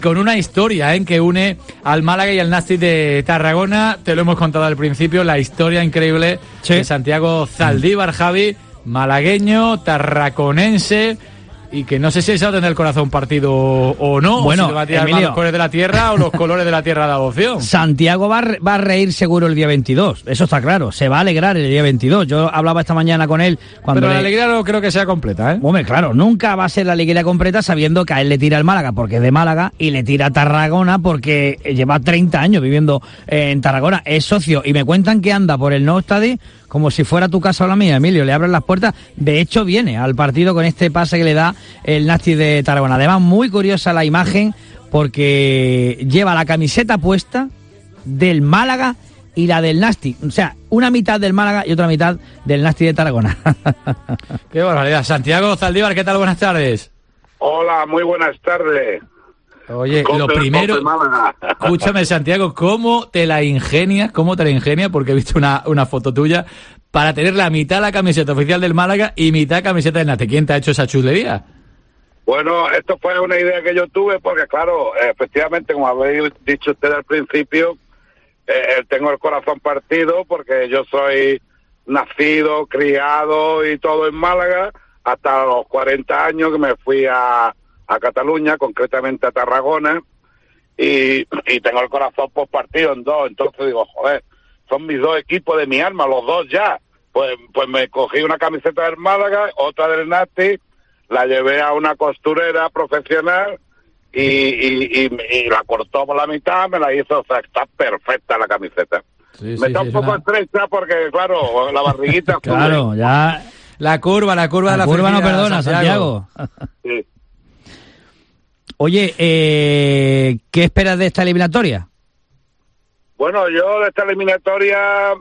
Con una historia que une al Málaga y al Nàstic de Tarragona. Te lo hemos contado al principio, la historia increíble de Santiago Zaldívar, Javi, malagueño, tarraconense, y que no sé si esa tendrá el corazón partido o no, bueno, o si le va a tirar más los colores de la tierra o los colores de la tierra de adopción. Santiago va a reír seguro el día 22, eso está claro, se va a alegrar el día 22. Yo hablaba esta mañana con él. Pero la alegría no creo que sea completa, ¿eh? Hombre, claro, nunca va a ser la alegría completa sabiendo que a él le tira el Málaga porque es de Málaga y le tira a Tarragona porque lleva 30 años viviendo en Tarragona, es socio, y me cuentan que anda por el Nou Estadi como si fuera tu casa o la mía, Emilio, le abren las puertas. De hecho, viene al partido con este pase que le da el Nàstic de Tarragona. Además, muy curiosa la imagen porque lleva la camiseta puesta del Málaga y la del Nàstic. O sea, una mitad del Málaga y otra mitad del Nàstic de Tarragona. Qué barbaridad. Santiago Zaldívar, ¿qué tal? Buenas tardes. Hola, muy buenas tardes. Oye, lo primero, escúchame, Santiago, ¿cómo te la ingenias? Porque he visto una foto tuya para tener la mitad la camiseta oficial del Málaga y mitad camiseta del Nàstic. ¿Quién te ha hecho esa chulería? Bueno, esto fue una idea que yo tuve porque, claro, efectivamente, como habéis dicho ustedes al principio, tengo el corazón partido porque yo soy nacido, criado y todo en Málaga hasta los 40 años que me fui a Cataluña, concretamente a Tarragona, y tengo el corazón pues partido en dos. Entonces digo, joder, son mis dos equipos de mi alma, los dos ya. Pues me cogí una camiseta del Málaga, otra del Nàstic, la llevé a una costurera profesional y la cortó por la mitad, me la hizo, o sea, está perfecta la camiseta. Sí, me está un poco estrecha porque, claro, la barriguita... Claro, ya... La curva de la curva no perdona, Santiago. Sí. Oye, ¿qué esperas de esta eliminatoria? Bueno, yo de esta eliminatoria...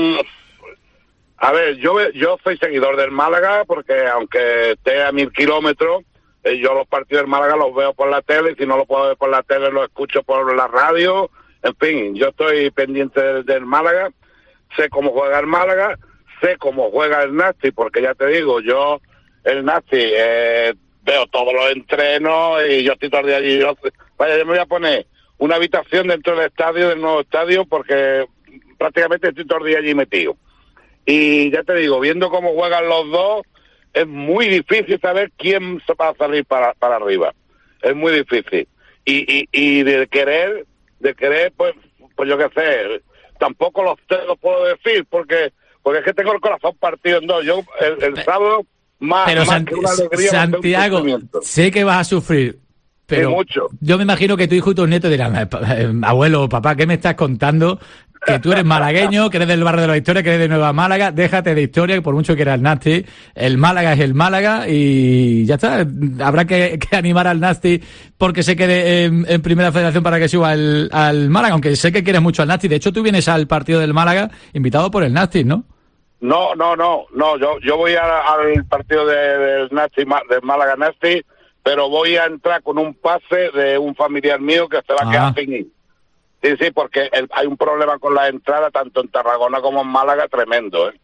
a ver, yo soy seguidor del Málaga porque aunque esté a 1000 kilómetros, yo los partidos del Málaga los veo por la tele, y si no lo puedo ver por la tele los escucho por la radio. En fin, yo estoy pendiente del Málaga, sé cómo juega el Málaga, sé cómo juega el Nàstic, porque ya te digo, yo el Nàstic veo todos los entrenos y yo estoy todo el día allí. Yo me voy a poner una habitación dentro del estadio, del nuevo estadio, porque prácticamente estoy todo el día allí metido. Y ya te digo, viendo cómo juegan los dos, es muy difícil saber quién se va a salir para arriba. Es muy difícil. Y de querer, pues yo qué sé, tampoco los puedo decir, porque es que tengo el corazón partido en dos. Yo el sábado... Pero que una alegría, Santiago, sé que vas a sufrir, pero mucho. Yo me imagino que tu hijo y tus nietos dirán, abuelo, papá, ¿qué me estás contando? Que tú eres malagueño, que eres del barrio de la Historia, que eres de Nueva Málaga, déjate de historia, que por mucho que era el Nàstic, el Málaga es el Málaga y ya está. Habrá que animar al Nàstic porque se quede en Primera Federación para que suba al Málaga, aunque sé que quieres mucho al Nàstic. De hecho, tú vienes al partido del Málaga invitado por el Nàstic, ¿no? No, yo voy al partido del Nàstic, del Málaga Nàstic, pero voy a entrar con un pase de un familiar mío que se va a quedar sin ir. Sí, porque hay un problema con la entrada tanto en Tarragona como en Málaga tremendo, ¿eh?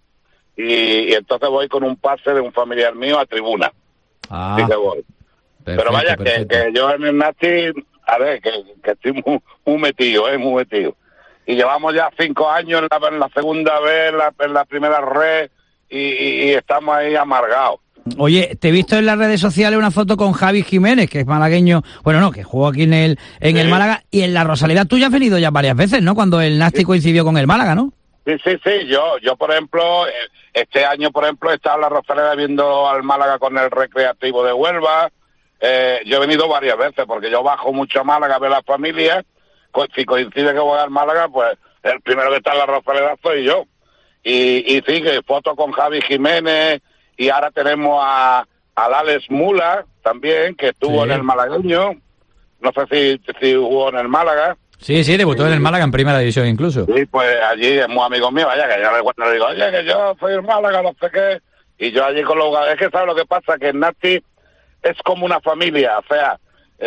Y entonces voy con un pase de un familiar mío a tribuna. Sí que voy. Perfecto, pero vaya, que yo en el Nàstic, a ver, que estoy muy metido, muy metido. Y llevamos ya 5 años en la segunda vez, en la primera red, y estamos ahí amargados. Oye, te he visto en las redes sociales una foto con Javi Jiménez, que es malagueño, que jugó aquí en el Málaga, y en la Rosaleda tú ya has venido ya varias veces, ¿no? Cuando el Nàstic coincidió con el Málaga, ¿no? Sí, yo por ejemplo, este año, por ejemplo, he estado en la Rosaleda viendo al Málaga con el Recreativo de Huelva. Yo he venido varias veces, porque yo bajo mucho a Málaga a ver a la familia. Si coincide que voy al Málaga, pues el primero que está en la Rosaleda soy yo. Y sí, que foto con Javi Jiménez, y ahora tenemos al Alex Mula también, que estuvo en el malagueño. No sé si jugó en el Málaga. Sí, debutó en el Málaga en Primera División incluso. Sí, pues allí es muy amigo mío, vaya, que yo le digo, oye, que yo soy el Málaga, no sé qué. Y yo allí con los jugadores, es que ¿sabes lo que pasa? Que el Nàstic es como una familia, o sea,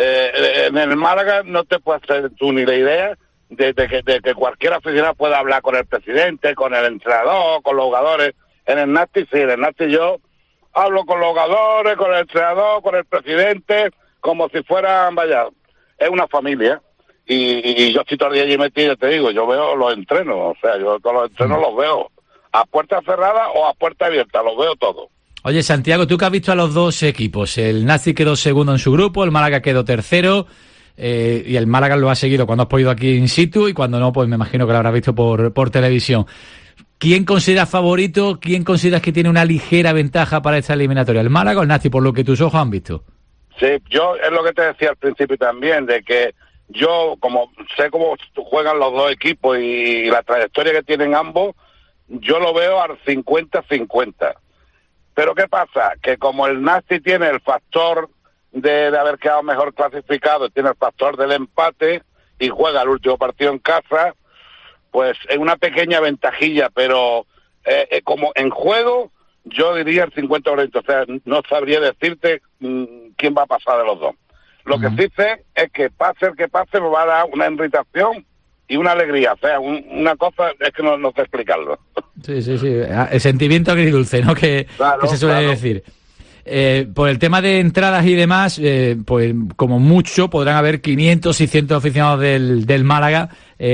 en el Málaga no te puedes hacer tú ni la idea de que cualquier aficionado pueda hablar con el presidente, con el entrenador, con los jugadores. En el Nàstic sí, en el Nàstic yo hablo con los jugadores, con el entrenador, con el presidente, como si fueran, vaya, es una familia. Y yo estoy todo el día allí metido, te digo, yo veo los entrenos, o sea, yo todos los entrenos los veo a puerta cerrada o a puerta abierta, los veo todos. Oye, Santiago, tú que has visto a los dos equipos, el Nastic quedó segundo en su grupo, el Málaga quedó tercero, y el Málaga lo ha seguido cuando has podido aquí in situ, y cuando no, pues me imagino que lo habrás visto por televisión. ¿Quién consideras favorito? ¿Quién consideras que tiene una ligera ventaja para esta eliminatoria? ¿El Málaga o el Nastic, por lo que tus ojos han visto? Sí, yo es lo que te decía al principio también, de que yo, como sé cómo juegan los dos equipos y la trayectoria que tienen ambos, yo lo veo al 50-50. Pero ¿qué pasa? Que como el Nastic tiene el factor de haber quedado mejor clasificado, tiene el factor del empate y juega el último partido en casa, pues es una pequeña ventajilla, pero como en juego, yo diría el 50-40. O sea, no sabría decirte quién va a pasar de los dos. Lo que sí sé es que pase el que pase me va a dar una irritación y una alegría. O sea, una cosa es que no sé explicarlo. Sí. El sentimiento agridulce, ¿no? Que se suele decir. Por el tema de entradas y demás, pues como mucho podrán haber 500, 600 aficionados del Málaga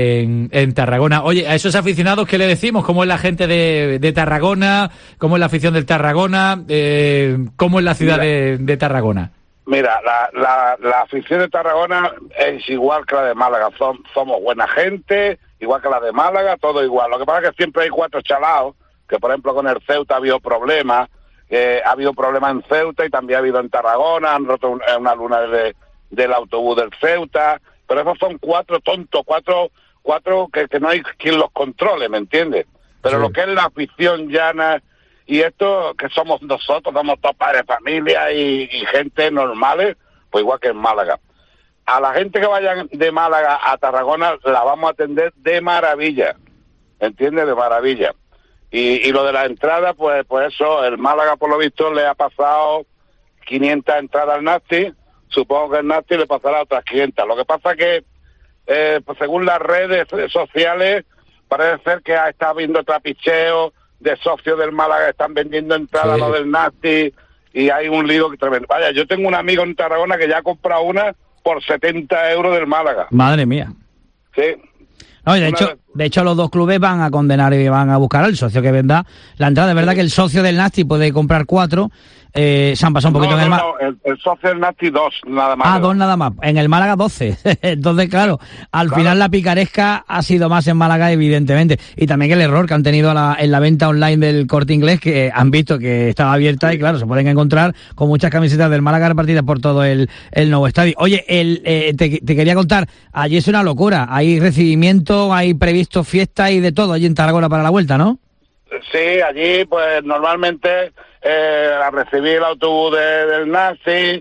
en Tarragona. Oye, a esos aficionados, ¿qué le decimos? ¿Cómo es la gente de Tarragona? ¿Cómo es la afición del Tarragona? ¿Cómo es la ciudad de Tarragona? Mira, la afición de Tarragona es igual que la de Málaga. Somos buena gente, igual que la de Málaga, todo igual. Lo que pasa es que siempre hay 4 chalados, que por ejemplo con el Ceuta ha habido problemas. Ha habido problemas en Ceuta y también ha habido en Tarragona, han roto una luna del autobús del Ceuta, pero esos son 4 tontos, cuatro que no hay quien los controle, ¿me entiendes? Pero lo que es la afición llana y esto, que somos nosotros, somos todos padres de familia y gente normales, pues igual que en Málaga. A la gente que vaya de Málaga a Tarragona la vamos a atender de maravilla, ¿entiendes? De maravilla. Y lo de la entrada, pues eso, el Málaga por lo visto le ha pasado 500 entradas al Nastic, supongo que el Nastic le pasará otras 500. Lo que pasa que, pues según las redes sociales, parece ser que está habiendo trapicheo de socios del Málaga, están vendiendo entradas a lo del Nastic, y hay un lío que tremendo. Vaya, yo tengo un amigo en Tarragona que ya ha comprado una por 70 euros del Málaga. Madre mía. Sí. No, y de hecho los dos clubes van a condenar y van a buscar al socio que venda la entrada. Es verdad que el socio del Nastic puede comprar 4. Se han pasado un poquito en el Málaga. El socio del Nastic 2, nada más. Ah, 2 nada más. En el Málaga 12. Entonces, claro, al final la picaresca ha sido más en Málaga, evidentemente. Y también el error que han tenido en la venta online del Corte Inglés, que han visto que estaba abierta y, claro, se pueden encontrar con muchas camisetas del Málaga repartidas por todo el nuevo estadio. Oye, te quería contar, allí es una locura. Hay recibimiento, hay previsto fiesta y de todo allí en Tarragona para la vuelta, ¿no? Sí, allí pues normalmente a recibir el autobús del Nastic,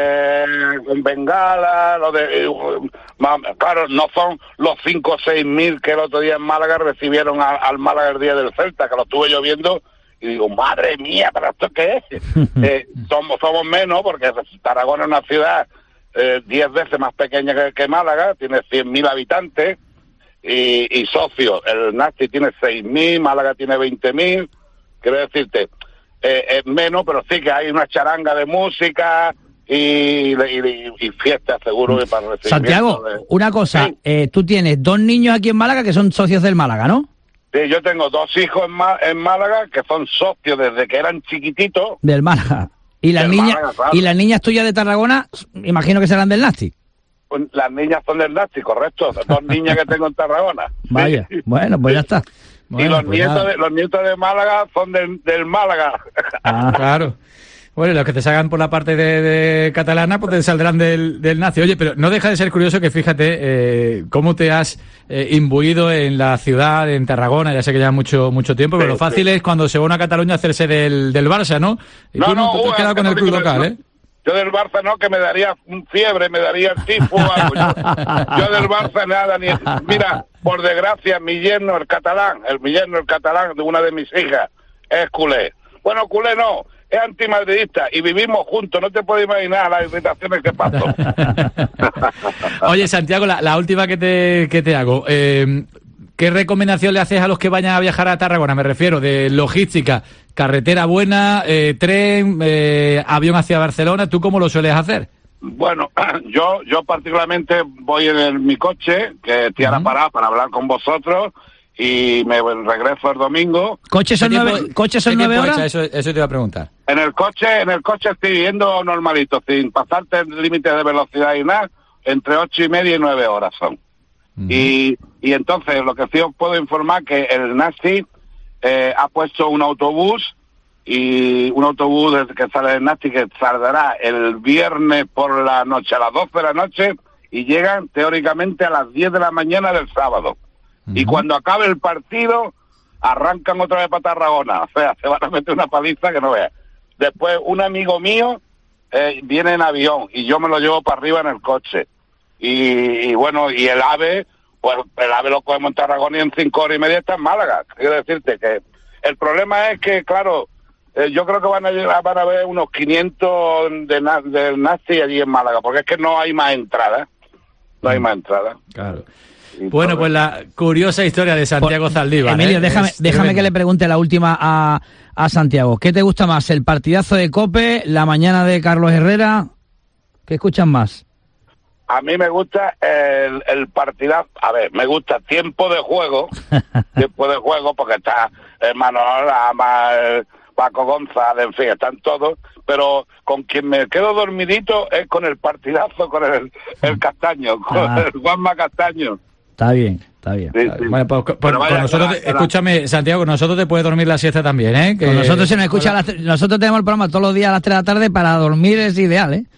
con bengala, claro, no son los 5 o 6 mil que el otro día en Málaga recibieron al Málaga el día del Celta, que lo estuve yo viendo y digo, madre mía, ¿pero esto qué es? Somos menos, porque Tarragona es una ciudad 10 veces más pequeña que Málaga, tiene 100.000 habitantes, y socios, el Nastic tiene 6.000, Málaga tiene 20.000, quiero decirte, es menos, pero sí que hay una charanga de música y fiestas, seguro que para recibir. Santiago, una cosa, sí. Tú tienes 2 niños aquí en Málaga que son socios del Málaga, ¿no? Sí, yo tengo 2 hijos en Málaga que son socios desde que eran chiquititos. Del Málaga. Y las niñas, Málaga, claro. Y las niñas tuyas de Tarragona, imagino que serán del Nastic. Las niñas son del Nastic, correcto. 2 niñas que tengo en Tarragona. Vaya, sí. Bueno, pues ya está. Bueno, y los nietos de Málaga son del Málaga. Ah, claro. Bueno, los que te salgan por la parte de catalana, pues te saldrán del Nastic. Oye, pero no deja de ser curioso que fíjate cómo te has imbuido en la ciudad, en Tarragona, ya sé que lleva mucho tiempo, pero lo fácil es cuando se va a Cataluña hacerse del Barça, ¿no? Y tú te has quedado con el club local, ¿eh? Yo del Barça no, que me daría fiebre, me daría tifo o algo. Yo del Barça nada, ni... Mira, por desgracia, mi yerno, el catalán, de una de mis hijas, es culé. Bueno, culé no, es antimadridista y vivimos juntos, no te puedes imaginar las irritaciones que paso. Oye, Santiago, la última que te hago. ¿Qué recomendación le haces a los que vayan a viajar a Tarragona? Me refiero de logística, carretera buena, tren, avión hacia Barcelona. ¿Tú cómo lo sueles hacer? Bueno, yo particularmente voy en mi coche, que estoy ahora parado para hablar con vosotros, y me regreso el domingo. ¿Coches son 9 horas? Eso te iba a preguntar. En el coche estoy yendo normalito, sin pasarte el límite de velocidad y nada, entre 8:30 y 9 horas son. Y entonces lo que sí os puedo informar que el Nasty ha puesto un autobús, y un autobús que sale del Nasty que saldrá el viernes por la noche, a las 12 de la noche, y llegan teóricamente a las 10 de la mañana del sábado. Y cuando acabe el partido, arrancan otra vez para Tarragona. O sea, se van a meter una paliza que no veas. Después, un amigo mío viene en avión y yo me lo llevo para arriba en el coche. Y bueno, y el AVE, pues el AVE lo cogemos en Tarragona y en 5 horas y media está en Málaga. Quiero decirte que el problema es que, claro, yo creo que van a haber unos 500 del Nasty allí en Málaga, porque es que no hay más entradas. No hay más entradas. Claro. Bueno, pues la curiosa historia de Santiago Zaldívar. Emilio, déjame que le pregunte la última a Santiago. ¿Qué te gusta más, el partidazo de COPE, la mañana de Carlos Herrera? ¿Qué escuchan más? A mí me gusta el partidazo. A ver, me gusta tiempo de juego porque está Manola, Paco González, en fin, están todos, pero con quien me quedo dormidito es con el partidazo, con el Castaño, con el Juanma Castaño. Está bien. Sí. Bueno, pues con nosotros, escúchame, Santiago, con nosotros te puedes dormir la siesta también, ¿eh? Que con nosotros se nos escucha, nosotros tenemos el programa todos los días a las 3 de la tarde, para dormir es ideal, ¿eh?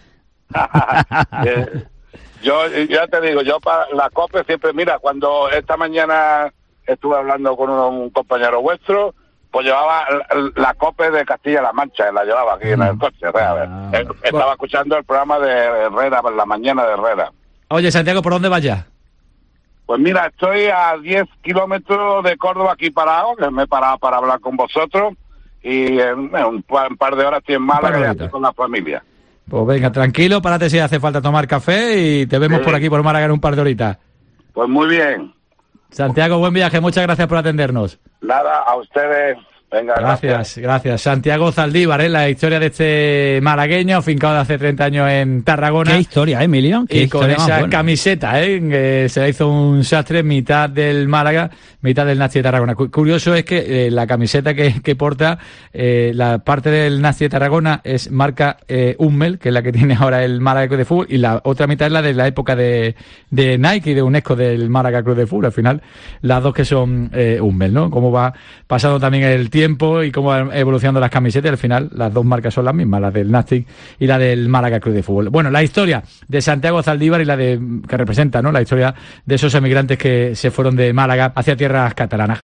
Yo ya te digo, yo para la COPE siempre, mira, cuando esta mañana estuve hablando con un compañero vuestro, pues llevaba la COPE de Castilla-La Mancha, la llevaba aquí en el coche. Estaba escuchando el programa de Herrera, la mañana de Herrera. Oye, Santiago, ¿por dónde vas ya? Pues mira, estoy a 10 kilómetros de Córdoba aquí parado, que me he parado para hablar con vosotros, y en un par de horas estoy en Málaga y estoy con la familia. Pues venga, tranquilo, párate si hace falta tomar café y te vemos por aquí, por Málaga, en un par de horitas. Pues muy bien. Santiago, buen viaje, muchas gracias por atendernos. Nada, a ustedes. Venga, gracias. Santiago Zaldívar, la historia de este malagueño, afincado de hace 30 años en Tarragona. Qué historia, Emilio. Y con esa camiseta, que se le hizo un sastre, mitad del Málaga, mitad del Nasty de Tarragona. Curioso es que la camiseta que porta, la parte del Nasty de Tarragona es marca Hummel, que es la que tiene ahora el Málaga Club de Fútbol, y la otra mitad es la de la época de Nike y de UNESCO del Málaga Club de Fútbol. Al final, las dos que son Hummel, ¿no? Cómo va pasando también el tiempo y cómo van evolucionando las camisetas, y al final las dos marcas son las mismas, la del Nastic y la del Málaga Club de Fútbol. Bueno, la historia de Santiago Zaldívar y la que representa, ¿no?, la historia de esos emigrantes que se fueron de Málaga hacia tierras catalanas.